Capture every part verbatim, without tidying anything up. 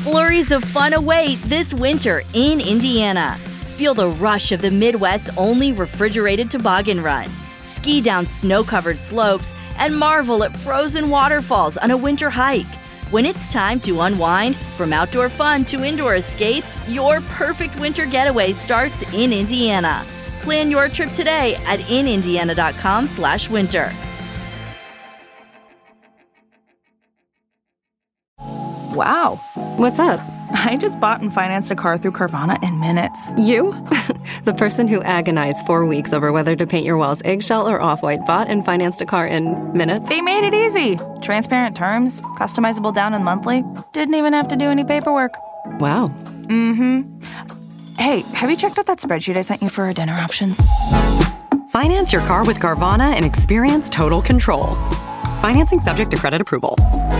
Flurries of fun await this winter in Indiana. Feel the rush of the Midwest's only refrigerated toboggan run. Ski down snow-covered slopes and marvel at frozen waterfalls on a winter hike. When it's time to unwind, from outdoor fun to indoor escapes, your perfect winter getaway starts in Indiana. Plan your trip today at in indiana dot com slash winter. Wow. What's up? I just bought and financed a car through Carvana in minutes. You? The person who agonized four weeks over whether to paint your walls eggshell or off-white bought and financed a car in minutes? They made it easy. Transparent terms, customizable down and monthly. Didn't even have to do any paperwork. Wow. Mm-hmm. Hey, have you checked out that spreadsheet I sent you for our dinner options? Finance your car with Carvana and experience total control. Financing subject to credit approval.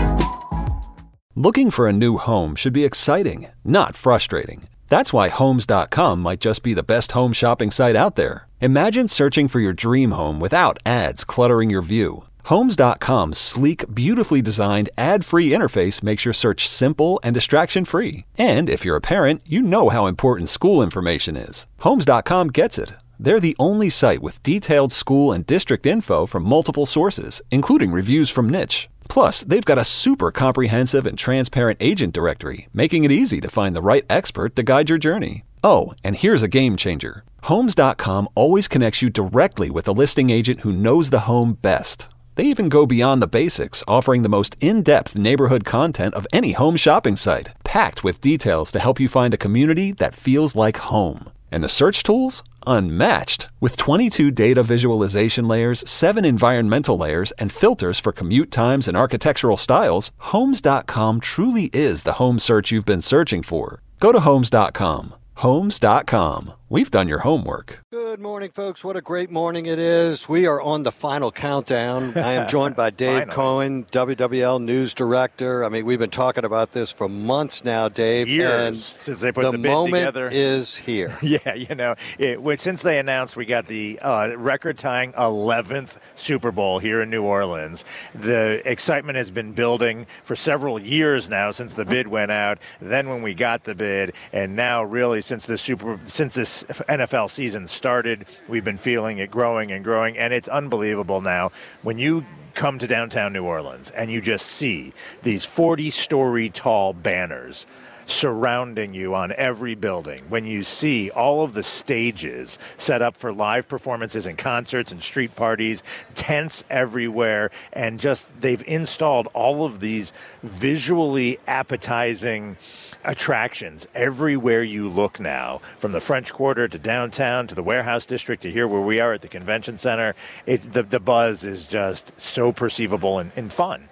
Looking for a new home should be exciting, not frustrating. That's why Homes dot com might just be the best home shopping site out there. Imagine searching for your dream home without ads cluttering your view. Homes dot com's sleek, beautifully designed, ad-free interface makes your search simple and distraction-free. And if you're a parent, you know how important school information is. Homes dot com gets it. They're the only site with detailed school and district info from multiple sources, including reviews from Niche. Plus, they've got a super comprehensive and transparent agent directory, making it easy to find the right expert to guide your journey. Oh, and here's a game changer. Homes dot com always connects you directly with a listing agent who knows the home best. They even go beyond the basics, offering the most in-depth neighborhood content of any home shopping site, packed with details to help you find a community that feels like home. And the search tools? Unmatched. With twenty-two data visualization layers, seven environmental layers, and filters for commute times and architectural styles, Homes dot com truly is the home search you've been searching for. Go to Homes dot com. Homes dot com. We've done your homework. Good morning, folks. What a great morning it is. We are on the final countdown. I am joined by Dave Cohen, W W L News Director. I mean, we've been talking about this for months now, Dave. Years and since they put the, the bid moment together. is here. Yeah, you know, it, when, since they announced we got the uh, record-tying eleventh Super Bowl here in New Orleans, the excitement has been building for several years now since the bid went out. Then when we got the bid, and now really since the Super since this N F L season started, we've been feeling it growing and growing, and it's unbelievable now when you come to downtown New Orleans and you just see these forty-story tall banners surrounding you on every building, when you see all of the stages set up for live performances and concerts and street parties, tents everywhere, and just they've installed all of these visually appetizing attractions everywhere you look now, from the French Quarter to downtown to the Warehouse District to here where we are at the Convention Center. It, the, the buzz is just so perceivable and, and fun.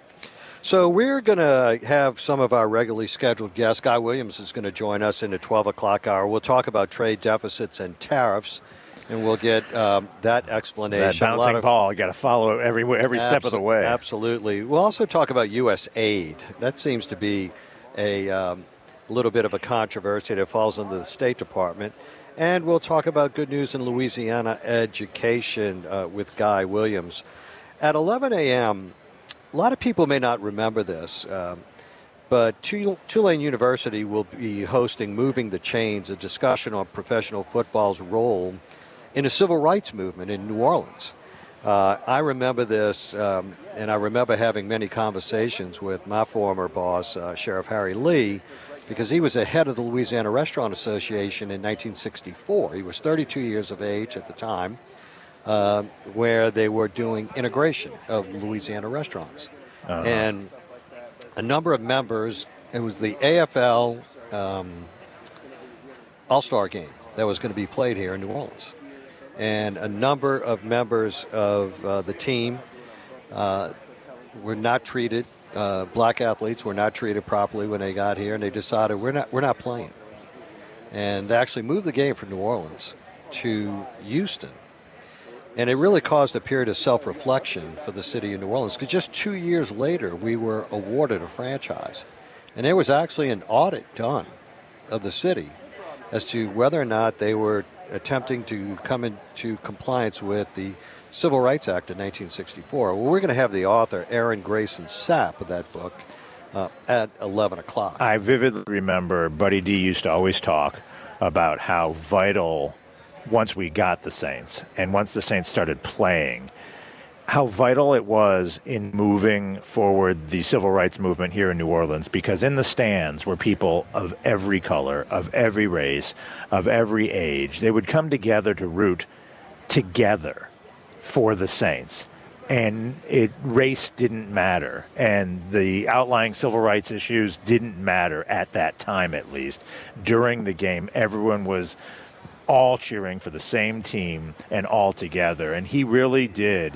So we're going to have some of our regularly scheduled guests. Guy Williams is going to join us in the twelve o'clock hour. We'll talk about trade deficits and tariffs, and we'll get um, that explanation. That bouncing of, ball, you got to follow every every abso- step of the way. Absolutely. We'll also talk about U S aid. That seems to be a um, little bit of a controversy that falls under the State Department. And we'll talk about good news in Louisiana education uh, with Guy Williams. At eleven a.m., a lot of people may not remember this, um, but Tulane University will be hosting Moving the Chains, a discussion on professional football's role in the civil rights movement in New Orleans. Uh, I remember this, um, and I remember having many conversations with my former boss, uh, Sheriff Harry Lee, because he was the head of the Louisiana Restaurant Association in nineteen sixty-four. He was thirty-two years of age at the time. Uh, where they were doing integration of Louisiana restaurants. Uh-huh. And a number of members, it was the A F L um, All-Star game that was going to be played here in New Orleans. And a number of members of uh, the team uh, were not treated, uh, black athletes were not treated properly when they got here, and they decided we're not, we're not playing. And they actually moved the game from New Orleans to Houston. And it really caused a period of self-reflection for the city of New Orleans, because just two years later, we were awarded a franchise. And there was actually an audit done of the city as to whether or not they were attempting to come into compliance with the Civil Rights Act of nineteen sixty-four. Well, we're going to have the author, Aaron Grayson Sapp, of that book, uh, at eleven o'clock. I vividly remember Buddy D used to always talk about how vital, once we got the Saints and once the Saints started playing, how vital it was in moving forward the civil rights movement here in New Orleans, because in the stands were people of every color, of every race, of every age. They would come together to root together for the Saints. And it race didn't matter, and the outlying civil rights issues didn't matter at that time, at least. During the game, everyone was all cheering for the same team and all together, and he really did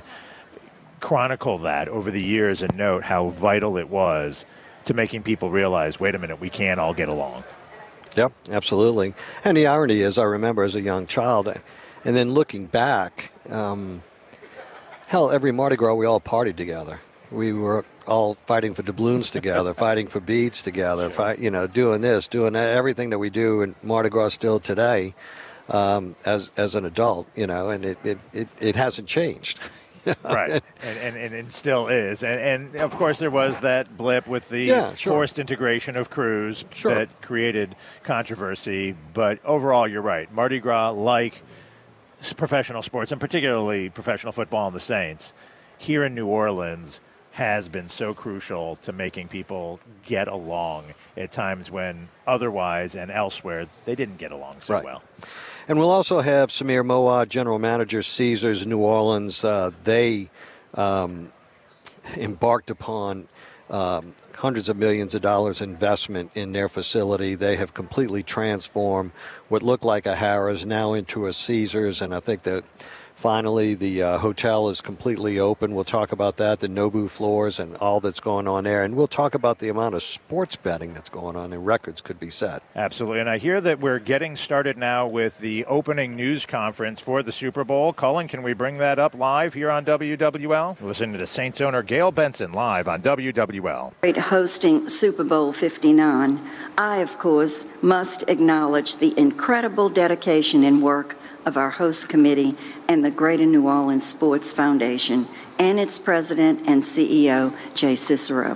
chronicle that over the years and note how vital it was to making people realize, wait a minute, we can't all get along. Yep, absolutely. And the irony is, I remember as a young child, and then looking back, um, hell, every Mardi Gras, we all partied together. We were all fighting for doubloons together, fighting for beads together, fight, you know, doing this, doing that, everything that we do in Mardi Gras still today um, as as an adult, you know, and it, it, it, it hasn't changed. Right, and, and, and it still is. And, and, of course, there was that blip with the yeah, sure. forced integration of crews sure. that created controversy. But overall, you're right. Mardi Gras, like professional sports, and particularly professional football and the Saints, here in New Orleans has been so crucial to making people get along at times when otherwise and elsewhere they didn't get along so right. well. And we'll also have Samir Mowad, General Manager, Caesars, New Orleans. Uh, they um, embarked upon um, hundreds of millions of dollars investment in their facility. They have completely transformed what looked like a Harrah's now into a Caesars, and I think that finally the uh, hotel is completely open. We'll talk about that, the Nobu floors and all that's going on there, and we'll talk about the amount of sports betting that's going on, and records could be set. Absolutely, and I hear that we're getting started now with the opening news conference for the Super Bowl. Cullen, can we bring that up live here on W W L? Listen to the Saints owner Gail Benson live on W W L. Hosting Super Bowl fifty-nine, I, of course, must acknowledge the incredible dedication and work of our host committee and the Greater New Orleans Sports Foundation and its president and C E O, Jay Cicero.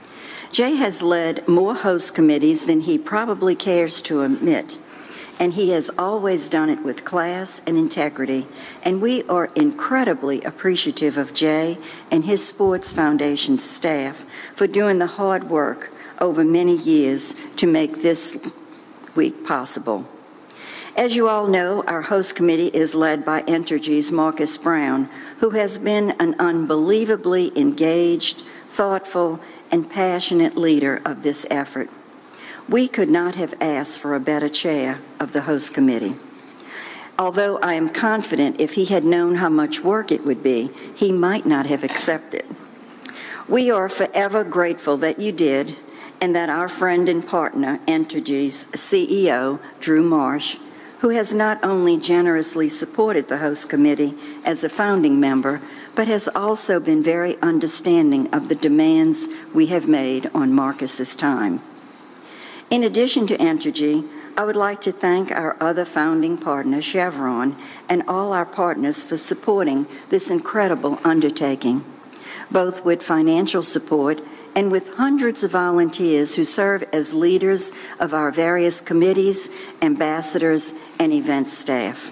Jay has led more host committees than he probably cares to admit, and he has always done it with class and integrity, and we are incredibly appreciative of Jay and his Sports Foundation staff for doing the hard work over many years to make this week possible. As you all know, our host committee is led by Entergy's Marcus Brown, who has been an unbelievably engaged, thoughtful, and passionate leader of this effort. We could not have asked for a better chair of the host committee. Although I am confident if he had known how much work it would be, he might not have accepted. We are forever grateful that you did, and that our friend and partner, Entergy's C E O, Drew Marsh, who has not only generously supported the host committee as a founding member, but has also been very understanding of the demands we have made on Marcus's time. In addition to Entergy, I would like to thank our other founding partner, Chevron, and all our partners for supporting this incredible undertaking, both with financial support and with hundreds of volunteers who serve as leaders of our various committees, ambassadors, and event staff.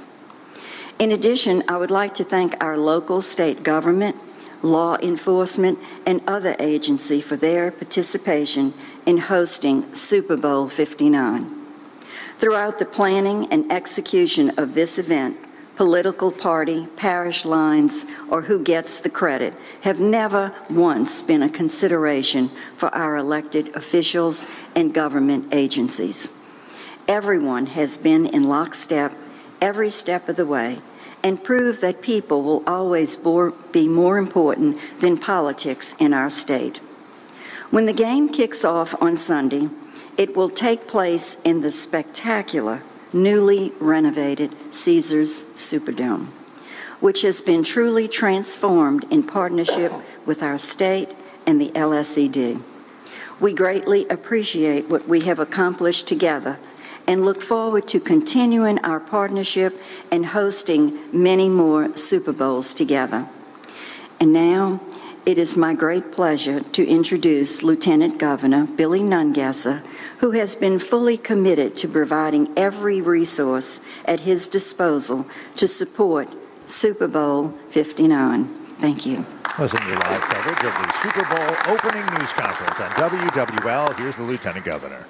In addition, I would like to thank our local state government, law enforcement, and other agencies for their participation in hosting Super Bowl fifty-nine. Throughout the planning and execution of this event, political party, parish lines, or who gets the credit have never once been a consideration for our elected officials and government agencies. Everyone has been in lockstep every step of the way and proved that people will always be more important than politics in our state. When the game kicks off on Sunday, it will take place in the spectacular newly renovated Caesars Superdome, which has been truly transformed in partnership with our state and the L S E D. We greatly appreciate what we have accomplished together and look forward to continuing our partnership and hosting many more Super Bowls together. And now, it is my great pleasure to introduce Lieutenant Governor Billy Nungesser, who has been fully committed to providing every resource at his disposal to support Super Bowl fifty-nine. Thank you. Listen to live coverage of the Super Bowl opening news conference on W W L. Here's the Lieutenant Governor.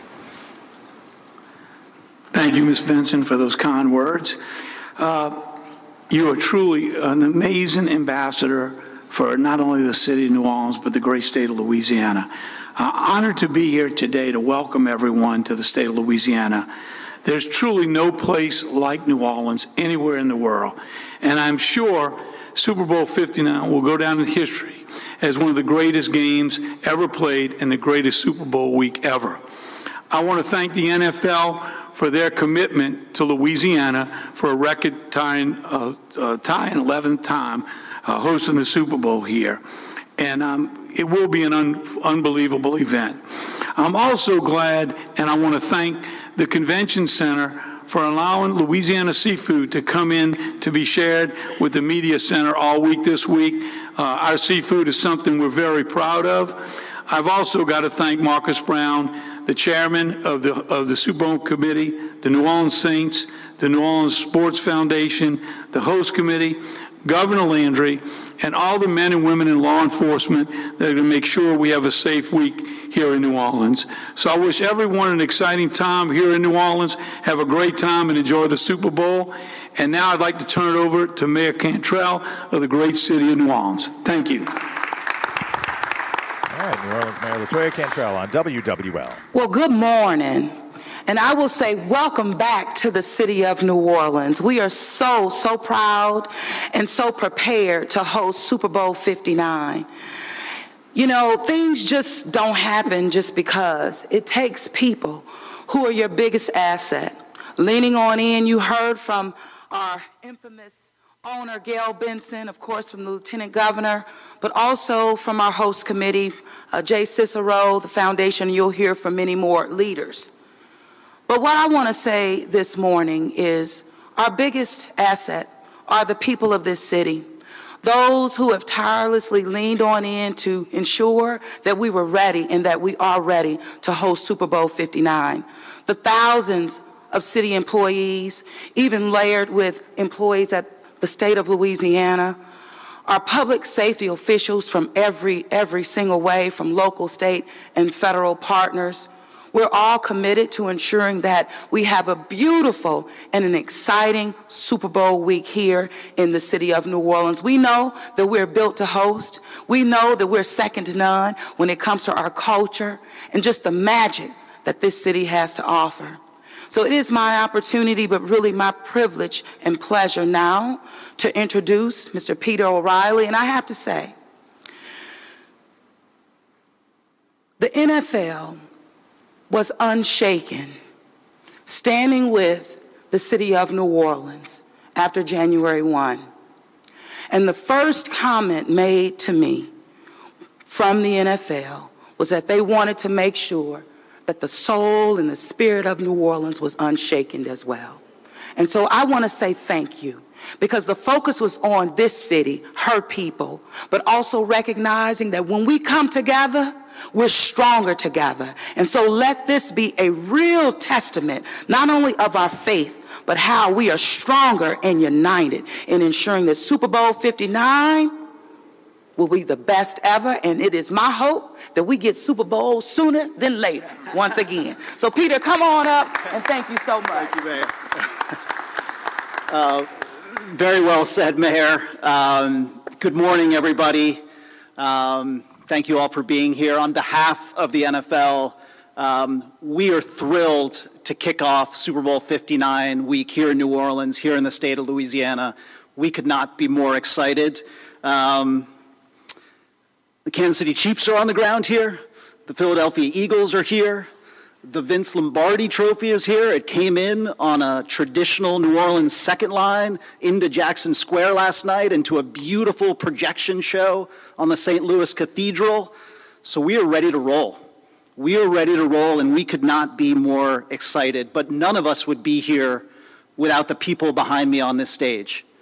Thank you, Miz Benson, for those kind words. Uh, you are truly an amazing ambassador for not only the city of New Orleans, but the great state of Louisiana. Uh, honored to be here today to welcome everyone to the state of Louisiana. There's truly no place like New Orleans anywhere in the world. And I'm sure Super Bowl fifty-nine will go down in history as one of the greatest games ever played and the greatest Super Bowl week ever. I want to thank the N F L for their commitment to Louisiana for a record tying, uh, uh, tying eleventh time uh, hosting the Super Bowl here. And um, it will be an un- unbelievable event. I'm also glad, and I want to thank the Convention Center for allowing Louisiana seafood to come in to be shared with the Media Center all week this week. Uh, our seafood is something we're very proud of. I've also got to thank Marcus Brown, the chairman of the of the Super Bowl committee, the New Orleans Saints, the New Orleans Sports Foundation, the host committee, Governor Landry, and all the men and women in law enforcement that are going to make sure we have a safe week here in New Orleans. So I wish everyone an exciting time here in New Orleans. Have a great time and enjoy the Super Bowl. And now I'd like to turn it over to Mayor Cantrell of the great city of New Orleans. Thank you. All right, New Orleans Mayor LaToya Cantrell on W W L. Well, good morning. And I will say welcome back to the city of New Orleans. We are so, so proud and so prepared to host Super Bowl fifty-nine. You know, things just don't happen just because. It takes people who are your biggest asset. Leaning on in, you heard from our infamous owner, Gail Benson, of course, from the Lieutenant Governor, but also from our host committee, uh, Jay Cicero, the foundation. You'll hear from many more leaders. But what I want to say this morning is our biggest asset are the people of this city, those who have tirelessly leaned on in to ensure that we were ready and that we are ready to host Super Bowl fifty-nine. The thousands of city employees, even layered with employees at the state of Louisiana, our public safety officials from every, every single way, from local, state, and federal partners. We're all committed to ensuring that we have a beautiful and an exciting Super Bowl week here in the city of New Orleans. We know that we're built to host. We know that we're second to none when it comes to our culture and just the magic that this city has to offer. So it is my opportunity, but really my privilege and pleasure now to introduce Mister Peter O'Reilly. And I have to say, the N F L was unshaken, standing with the city of New Orleans after January first. And the first comment made to me from the N F L was that they wanted to make sure that the soul and the spirit of New Orleans was unshaken as well. And so I want to say thank you, because the focus was on this city, her people, but also recognizing that when we come together, we're stronger together. And so let this be a real testament, not only of our faith, but how we are stronger and united in ensuring that Super Bowl fifty-nine will be the best ever. And it is my hope that we get Super Bowl sooner than later, once again. So Peter, come on up, and thank you so much. Thank you, Mayor. uh, very well said, Mayor. Um, good morning, everybody. Um, Thank you all for being here. On behalf of the N F L, um, we are thrilled to kick off Super Bowl fifty-nine week here in New Orleans, here in the state of Louisiana. We could not be more excited. Um, the Kansas City Chiefs are on the ground here. The Philadelphia Eagles are here. The Vince Lombardi Trophy is here. It came in on a traditional New Orleans second line into Jackson Square last night, into a beautiful projection show on the Saint Louis Cathedral. So we are ready to roll. We are ready to roll, and we could not be more excited. But none of us would be here without the people behind me on this stage.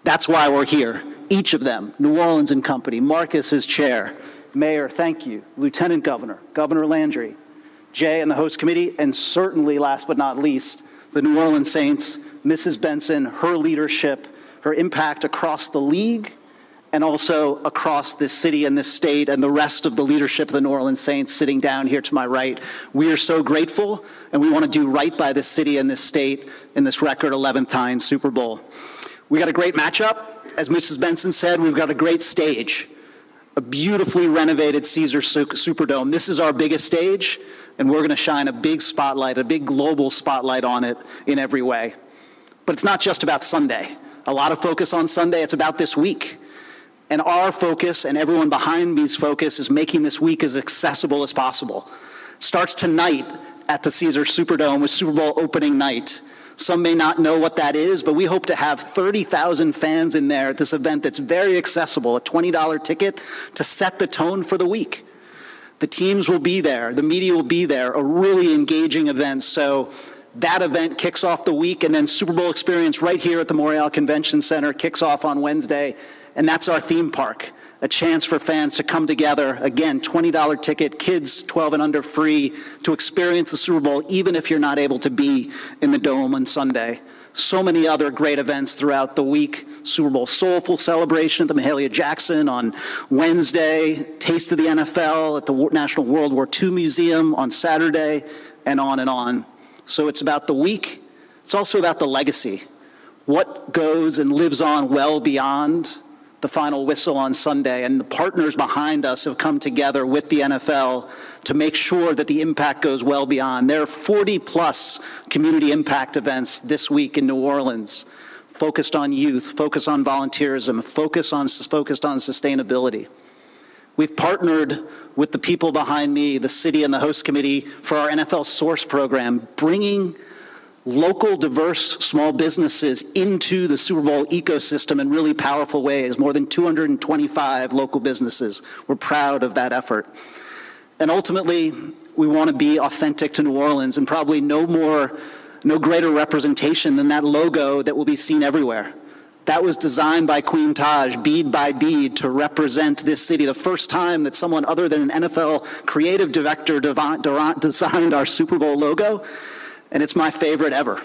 That's why we're here, each of them, New Orleans and Company, Marcus as chair, Mayor, thank you, Lieutenant Governor, Governor Landry, Jay and the host committee, and certainly, last but not least, the New Orleans Saints, Missus Benson, her leadership, her impact across the league, and also across this city and this state and the rest of the leadership of the New Orleans Saints sitting down here to my right. We are so grateful, and we want to do right by this city and this state in this record eleventh time Super Bowl. We got a great matchup. As Missus Benson said, we've got a great stage, a beautifully renovated Caesars Superdome. This is our biggest stage, and we're going to shine a big spotlight, a big global spotlight on it in every way. But it's not just about Sunday. A lot of focus on Sunday. It's about this week. And our focus, and everyone behind me's focus, is making this week as accessible as possible. Starts tonight at the Caesars Superdome with Super Bowl opening night. Some may not know what that is, but we hope to have thirty thousand fans in there at this event that's very accessible, a twenty dollars ticket to set the tone for the week. The teams will be there, the media will be there, a really engaging event. So that event kicks off the week, and then Super Bowl experience right here at the Montreal Convention Center kicks off on Wednesday, and that's our theme park. A chance for fans to come together, again, twenty dollars ticket, kids twelve and under free, to experience the Super Bowl, even if you're not able to be in the Dome on Sunday. So many other great events throughout the week. Super Bowl Soulful celebration at the Mahalia Jackson on Wednesday, Taste of the N F L at the National World War Two Museum on Saturday, and on and on. So it's about the week. It's also about the legacy. What goes and lives on well beyond the final whistle on Sunday, and the partners behind us have come together with the N F L to make sure that the impact goes well beyond. There are forty plus community impact events this week in New Orleans, focused on youth, focused on volunteerism, focused on, focused on sustainability. We've partnered with the people behind me, the city and the host committee, for our N F L Source program, bringing local, diverse small businesses into the Super Bowl ecosystem in really powerful ways. More than two hundred twenty-five local businesses. We're proud of that effort. And ultimately, we want to be authentic to New Orleans, and probably no more, no greater representation than that logo that will be seen everywhere. That was designed by Queen Taj, bead by bead, to represent this city. The first time that someone other than an N F L creative director designed our Super Bowl logo. And it's my favorite ever.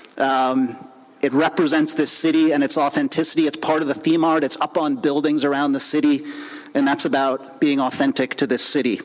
Um, it represents this city and its authenticity. It's part of the theme art. It's up on buildings around the city, and that's about being authentic to this city.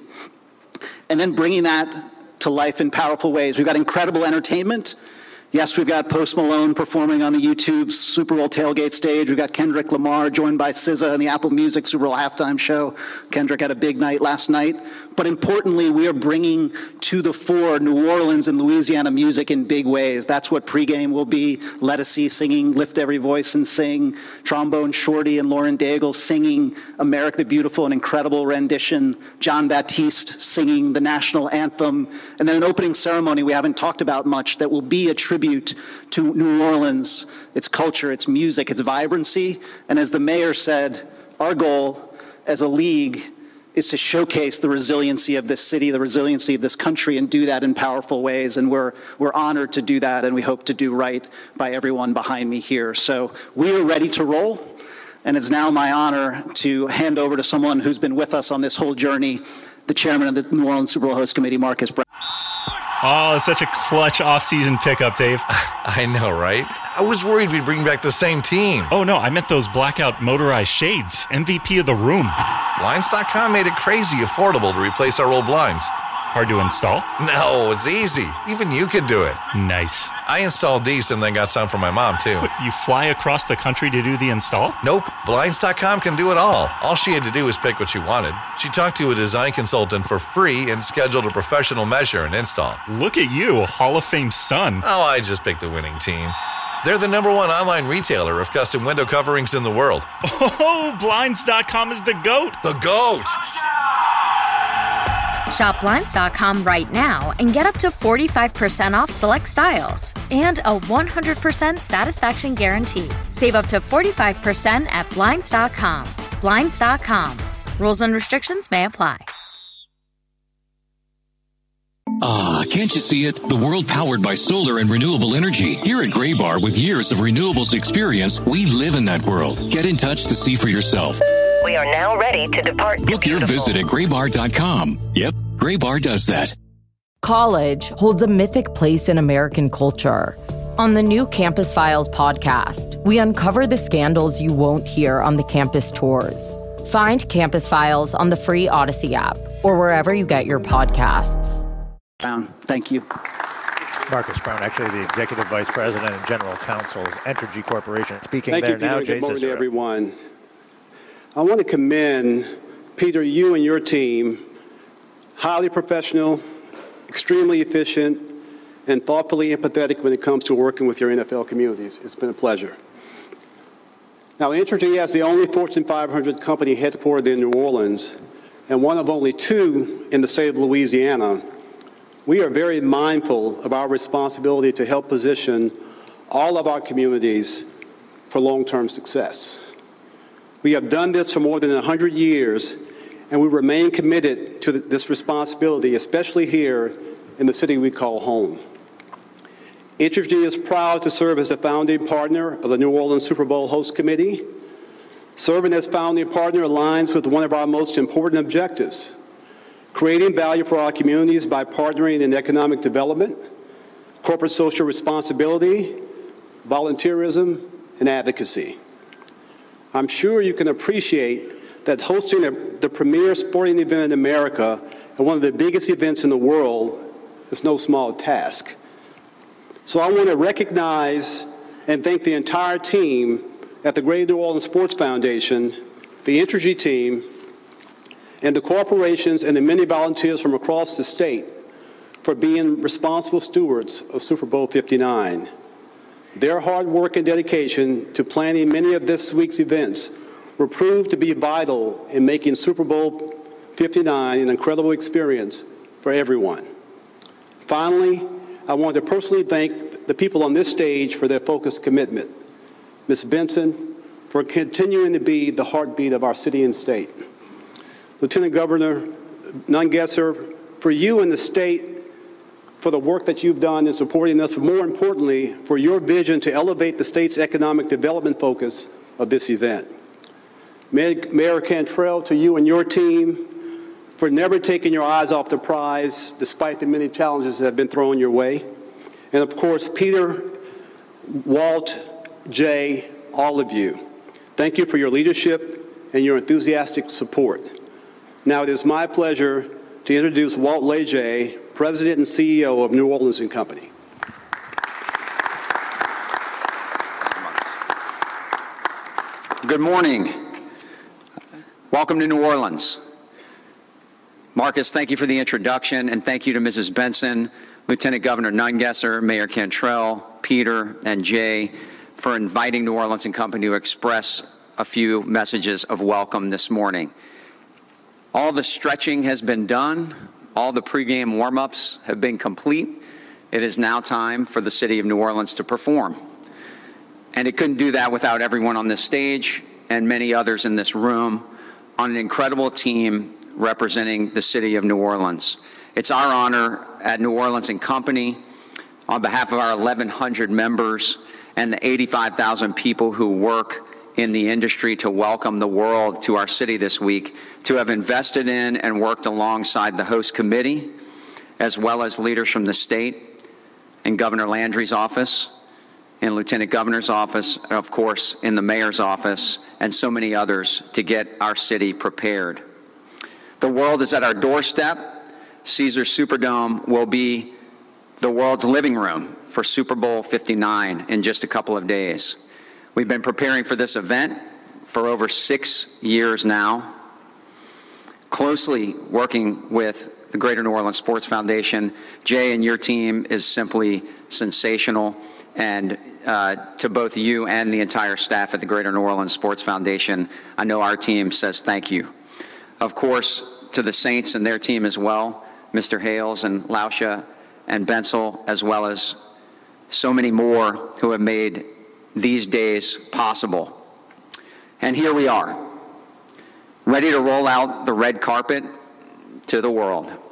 And then bringing that to life in powerful ways. We've got incredible entertainment. Yes, we've got Post Malone performing on the YouTube Super Bowl tailgate stage. We've got Kendrick Lamar joined by S Z A in the Apple Music Super Bowl halftime show. Kendrick had a big night last night. But importantly, we are bringing to the fore New Orleans and Louisiana music in big ways. That's what pregame will be. Ledisi singing Lift Every Voice and Sing. Trombone Shorty and Lauren Daigle singing America the Beautiful, an incredible rendition. John Baptiste singing the national anthem. And then an opening ceremony we haven't talked about much that will be a tribute to New Orleans, its culture, its music, its vibrancy. And as the mayor said, our goal as a league is to showcase the resiliency of this city, the resiliency of this country, and do that in powerful ways. And we're we're honored to do that, and we hope to do right by everyone behind me here. So we are ready to roll, and it's now my honor to hand over to someone who's been with us on this whole journey, the chairman of the New Orleans Super Bowl Host Committee, Marcus Brown. Oh, such a clutch off-season pickup, Dave. I know, right? I was worried we'd bring back the same team. Oh, no, I meant those blackout motorized shades. M V P of the room. Blinds dot com made it crazy affordable to replace our old blinds. Hard to install? No, it's easy. Even you could do it. Nice. I installed these and then got some for my mom, too. What, you fly across the country to do the install? Nope. Blinds dot com can do it all. All she had to do was pick what she wanted. She talked to a design consultant for free and scheduled a professional measure and install. Look at you, a Hall of Fame son. Oh, I just picked the winning team. They're the number one online retailer of custom window coverings in the world. Oh, Blinds dot com is the GOAT. The GOAT! Shop Blinds dot com right now and get up to forty-five percent off select styles and a one hundred percent satisfaction guarantee. Save up to forty-five percent at Blinds dot com. Blinds dot com. Rules and restrictions may apply. Ah, can't you see it? The world powered by solar and renewable energy. Here at Graybar, with years of renewables experience, we live in that world. Get in touch to see for yourself. We are now ready to depart. Book your visit at graybar dot com. Yep, Graybar does that. College holds a mythic place in American culture. On the new Campus Files podcast, we uncover the scandals you won't hear on the campus tours. Find Campus Files on the free Odyssey app or wherever you get your podcasts. Brown, thank you. Marcus Brown, actually the Executive Vice President and General Counsel of Entergy Corporation. Speaking Thank there you, Peter, now, and Jay good morning Cicero. to everyone. I want to commend, Peter, you and your team, highly professional, extremely efficient, and thoughtfully empathetic when it comes to working with your N F L communities. It's been a pleasure. Now, Entergy, as the only Fortune five hundred company headquartered in New Orleans, and one of only two in the state of Louisiana, we are very mindful of our responsibility to help position all of our communities for long-term success. We have done this for more than one hundred years, and we remain committed to this responsibility, especially here in the city we call home. Entergy is proud to serve as a founding partner of the New Orleans Super Bowl Host Committee. Serving as founding partner aligns with one of our most important objectives: creating value for our communities by partnering in economic development, corporate social responsibility, volunteerism, and advocacy. I'm sure you can appreciate that hosting a, the premier sporting event in America and one of the biggest events in the world is no small task. So I want to recognize and thank the entire team at the Greater New Orleans Sports Foundation, the Entergy team, and the corporations and the many volunteers from across the state for being responsible stewards of Super Bowl fifty-nine. Their hard work and dedication to planning many of this week's events were proved to be vital in making Super Bowl fifty-nine an incredible experience for everyone. Finally, I want to personally thank the people on this stage for their focused commitment. Miz Benson, for continuing to be the heartbeat of our city and state. Lieutenant Governor Nungesser, for you and the state, for the work that you've done in supporting us, but more importantly, for your vision to elevate the state's economic development focus of this event. Mayor Cantrell, to you and your team, for never taking your eyes off the prize, despite the many challenges that have been thrown your way. And of course, Peter, Walt, Jay, all of you, thank you for your leadership and your enthusiastic support. Now it is my pleasure to introduce Walt Leger, President and C E O of New Orleans and Company. Good morning. Welcome to New Orleans. Marcus, thank you for the introduction, and thank you to Missus Benson, Lieutenant Governor Nungesser, Mayor Cantrell, Peter, and Jay for inviting New Orleans and Company to express a few messages of welcome this morning. All the stretching has been done. All the pregame warm-ups have been complete. It is now time for the city of New Orleans to perform. And it couldn't do that without everyone on this stage and many others in this room on an incredible team representing the city of New Orleans. It's our honor at New Orleans and Company, on behalf of our eleven hundred members and the eighty-five thousand people who work in the industry to welcome the world to our city this week, to have invested in and worked alongside the host committee, as well as leaders from the state and Governor Landry's office, and Lieutenant Governor's office, and of course in the mayor's office, and so many others to get our city prepared. The world is at our doorstep. Caesars Superdome will be the world's living room for Super Bowl fifty-nine in just a couple of days. We've been preparing for this event for over six years now, closely working with the Greater New Orleans Sports Foundation. Jay and your team is simply sensational, and uh, to both you and the entire staff at the Greater New Orleans Sports Foundation, I know our team says thank you. Of course, to the Saints and their team as well, Mister Hales and Lauscha and Bensel, as well as so many more who have made these days possible. And here we are, ready to roll out the red carpet to the world.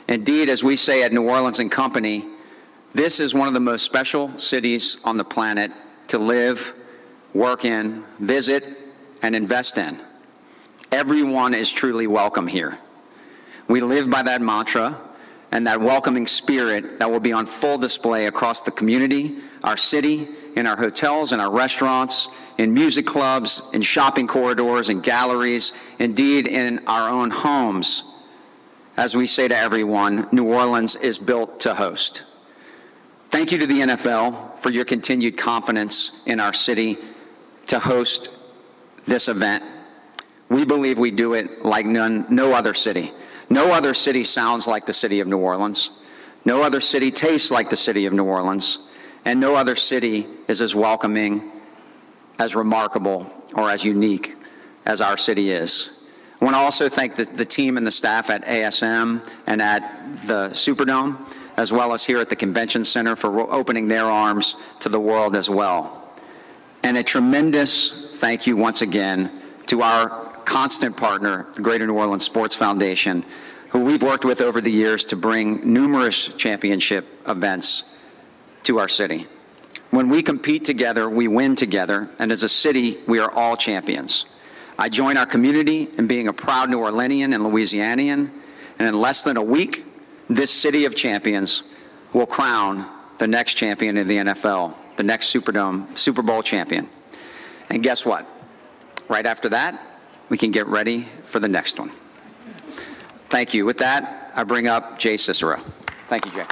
Indeed, as we say at New Orleans and Company, this is one of the most special cities on the planet to live, work in, visit, and invest in. Everyone is truly welcome here. We live by that mantra and that welcoming spirit that will be on full display across the community, our city, in our hotels, in our restaurants, in music clubs, in shopping corridors, in galleries, indeed in our own homes. As we say to everyone, New Orleans is built to host. Thank you to the N F L for your continued confidence in our city to host this event. We believe we do it like none, no other city. No other city sounds like the city of New Orleans. No other city tastes like the city of New Orleans. And no other city is as welcoming, as remarkable, or as unique as our city is. I want to also thank the, the team and the staff at A S M and at the Superdome, as well as here at the Convention Center for opening their arms to the world as well. And a tremendous thank you once again to our constant partner, the Greater New Orleans Sports Foundation, who we've worked with over the years to bring numerous championship events to our city. When we compete together, we win together, and as a city, we are all champions. I join our community in being a proud New Orleanian and Louisianian, and in less than a week, this city of champions will crown the next champion of the N F L, the next Superdome, Super Bowl champion. And guess what? Right after that, we can get ready for the next one. Thank you. With that, I bring up Jay Cicero. Thank you, Jay.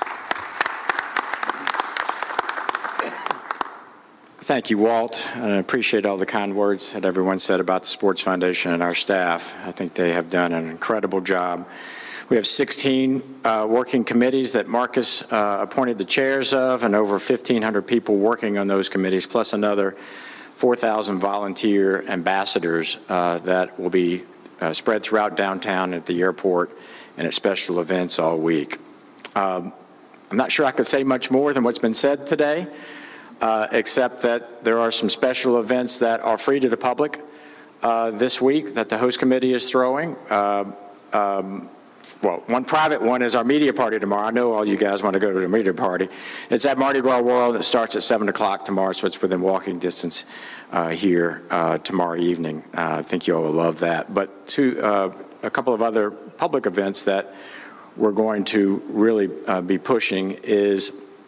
Thank you, Walt, and I appreciate all the kind words that everyone said about the Sports Foundation and our staff. I think they have done an incredible job. We have sixteen uh, working committees that Marcus uh, appointed the chairs of, and over fifteen hundred people working on those committees, plus another four thousand volunteer ambassadors uh, that will be uh, spread throughout downtown, at the airport, and at special events all week. Um, I'm not sure I could say much more than what's been said today, uh, except that there are some special events that are free to the public uh, this week that the host committee is throwing. Uh, um, Well, one private one is our media party tomorrow. I know all you guys want to go to the media party. It's at Mardi Gras World. It starts at seven o'clock tomorrow, so it's within walking distance uh, here uh, tomorrow evening. Uh, I think you all will love that. But two, uh, a couple of other public events that we're going to really uh, be pushing is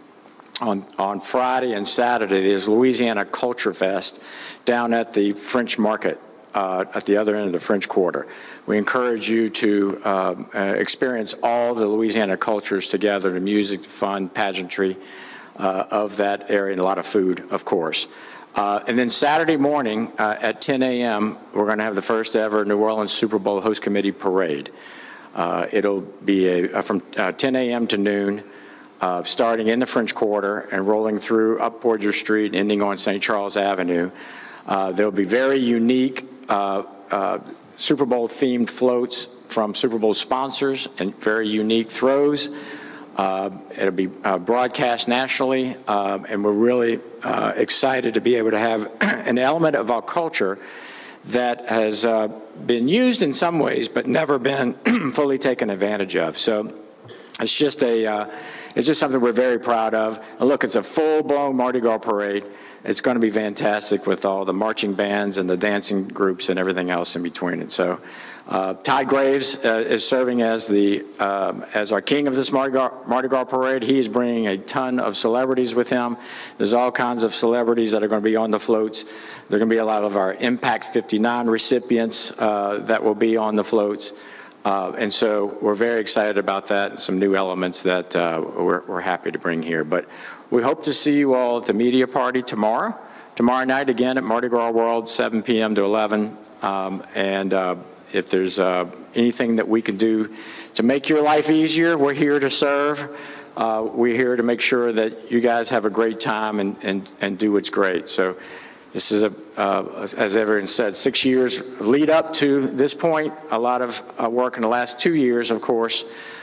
on, on Friday and Saturday, there's Louisiana Culture Fest down at the French Market. Uh, at the other end of the French Quarter. We encourage you to uh, uh, experience all the Louisiana cultures together, the music, the fun, pageantry uh, of that area, and a lot of food, of course. Uh, and then Saturday morning uh, at ten a m, we're going to have the first ever New Orleans Super Bowl Host Committee Parade. Uh, it'll be a, uh, from uh, ten a m to noon, uh, starting in the French Quarter and rolling through up Borger Street, ending on Saint Charles Avenue. Uh, there'll be very unique Uh, uh, Super Bowl themed floats from Super Bowl sponsors and very unique throws. Uh, it'll be uh, broadcast nationally, uh, and we're really uh, excited to be able to have an element of our culture that has uh, been used in some ways but never been fully taken advantage of. So it's just a uh, it's just something we're very proud of. And look, it's a full-blown Mardi Gras parade. It's going to be fantastic with all the marching bands and the dancing groups and everything else in between it. So uh, Todd Graves uh, is serving as the um, as our king of this Mardi Gras, Mardi Gras parade. He is bringing a ton of celebrities with him. There's all kinds of celebrities that are going to be on the floats. There are going to be a lot of our Impact fifty-nine recipients uh, that will be on the floats. Uh, and so we're very excited about that and some new elements that uh, we're, we're happy to bring here. But we hope to see you all at the media party tomorrow. Tomorrow night, again, at Mardi Gras World, seven p m to eleven. Um, and uh, if there's uh, anything that we can do to make your life easier, we're here to serve. Uh, we're here to make sure that you guys have a great time and, and, and do what's great. So this is, a, uh, as everyone said, six years lead up to this point, a lot of uh, work in the last two years, of course.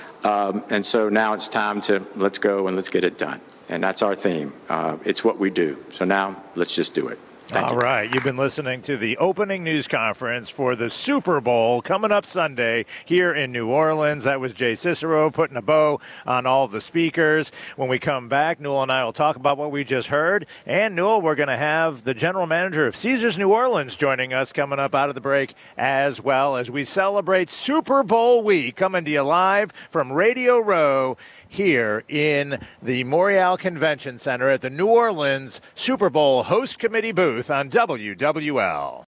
Um, and so now it's time to let's go and let's get it done. And that's our theme. Uh, it's what we do. So now let's just do it. Thank All you. right. You've been listening to the opening news conference for the Super Bowl coming up Sunday here in New Orleans. That was Jay Cicero putting a bow on all the speakers. When we come back, Newell and I will talk about what we just heard. And, Newell, we're going to have the general manager of Caesars New Orleans joining us coming up out of the break as well as we celebrate Super Bowl week, coming to you live from Radio Row here in the Morial Convention Center at the New Orleans Super Bowl Host Committee booth on W W L.